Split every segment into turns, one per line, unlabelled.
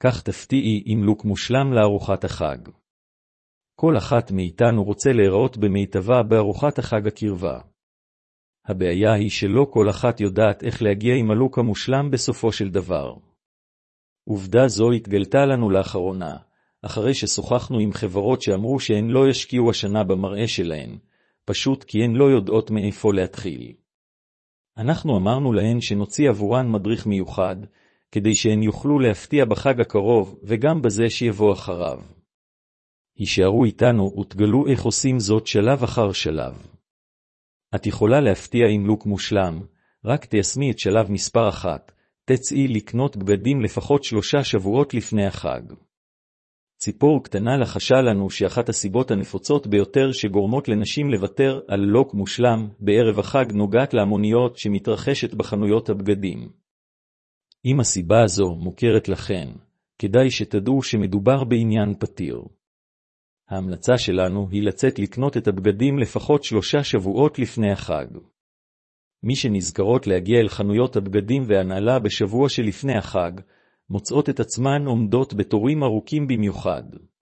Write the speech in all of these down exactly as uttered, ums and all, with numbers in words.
כך תפתיעי עם לוק מושלם לארוחת החג. כל אחת מאיתנו רוצה להיראות במיטבה בארוחת החג הקרבה. הבעיה היא שלא כל אחת יודעת איך להגיע עם הלוק המושלם בסופו של דבר. עובדה זו התגלתה לנו לאחרונה, אחרי ששוחחנו עם חברות שאמרו שהן לא ישקיעו השנה במראה שלהן, פשוט כי הן לא יודעות מאיפה להתחיל. אנחנו אמרנו להן שנוציא עבורן מדריך מיוחד, כדי שהן יוכלו להפתיע בחג הקרוב וגם בזה שיבוא אחריו. הישארו איתנו ותגלו איך עושים זאת שלב אחר שלב. את יכולה להפתיע עם לוק מושלם, רק תיישמי את שלב מספר אחת, תצאי לקנות בגדים לפחות שלושה שבועות לפני החג. ציפור קטנה לחשה לנו שאחת הסיבות הנפוצות ביותר שגורמות לנשים לוותר על לוק מושלם בערב החג נוגעת להמוניות שמתרחשת בחנויות הבגדים. אם הסיבה הזו מוכרת לכן, כדאי שתדעו שמדובר בעניין פתיר. ההמלצה שלנו היא לצאת לקנות את הבגדים לפחות שלושה שבועות לפני החג. מי שנזכרות להגיע אל חנויות הבגדים והנעלה בשבוע שלפני החג, מוצאות את עצמן עומדות בתורים ארוכים במיוחד.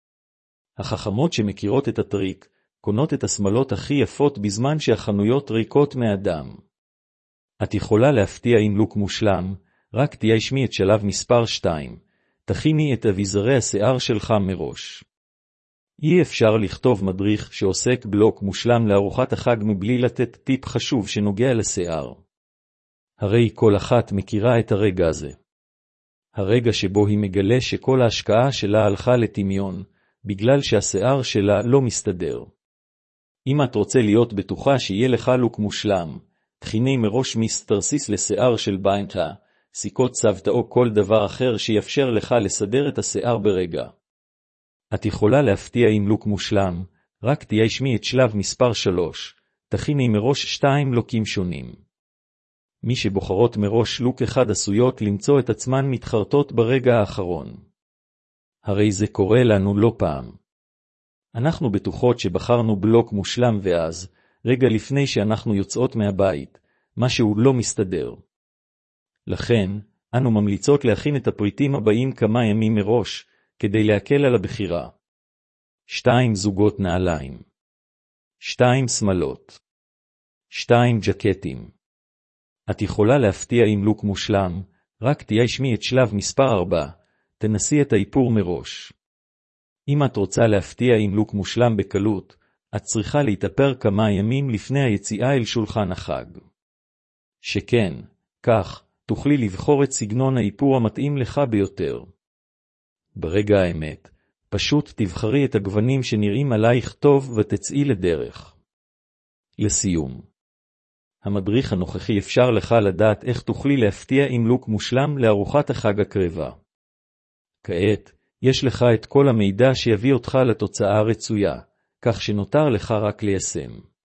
החכמות שמכירות את הטריק, קונות את השמלות הכי יפות בזמן שהחנויות ריקות מאדם. את יכולה להפתיע עם לוק מושלם, רק תיישמי את שלב מספר שתיים, תכיני את אביזרי השיער שלך מראש. אי אפשר לכתוב מדריך שעוסק בלוק מושלם לארוחת החג מבלי לתת טיפ חשוב שנוגע לשיער. הרי כל אחת מכירה את הרגע הזה. הרגע שבו היא מגלה שכל ההשקעה שלה הלכה לטמיון, בגלל שהשיער שלה לא מסתדר. אם את רוצה להיות בטוחה שיהיה לך לוק מושלם, תכיני מראש מסתרסיס לשיער של ביינטה, סיכות צוותא או כל דבר אחר שיאפשר לך לסדר את השיער ברגע. את יכולה להפתיע עם לוק מושלם, רק תיישמי את שלב מספר שלוש, תכיני מראש שתיים לוקים שונים. מי שבוחרות מראש לוק אחד עשויות למצוא את עצמן מתחרטות ברגע האחרון. הרי זה קורה לנו לא פעם. אנחנו בטוחות שבחרנו בלוק מושלם ואז, רגע לפני שאנחנו יוצאות מהבית, משהו לא מסתדר. לכן, אנו ממליצות להכין את הפריטים הבאים כמה ימים מראש, כדי להקל על הבחירה. שתיים זוגות נעליים. שתיים שמלות. שתיים ג'קטים. את יכולה להפתיע עם לוק מושלם, רק תיישמי את שלב מספר ארבע, תנסי את האיפור מראש. אם את רוצה להפתיע עם לוק מושלם בקלות, את צריכה להתאפר כמה ימים לפני היציאה אל שולחן החג. שכן, כך, תוכלי לבחור את סגנון האיפור המתאים לך ביותר. ברגע האמת, פשוט תבחרי את הגוונים שנראים עלייך טוב ותצאי לדרך. לסיום, המדריך הנוכחי אפשר לך לדעת איך תוכלי להפתיע עם לוק מושלם לארוחת החג הקרבה. כעת, יש לך את כל המידע שיביא אותך לתוצאה הרצויה, כך שנותר לך רק ליישם.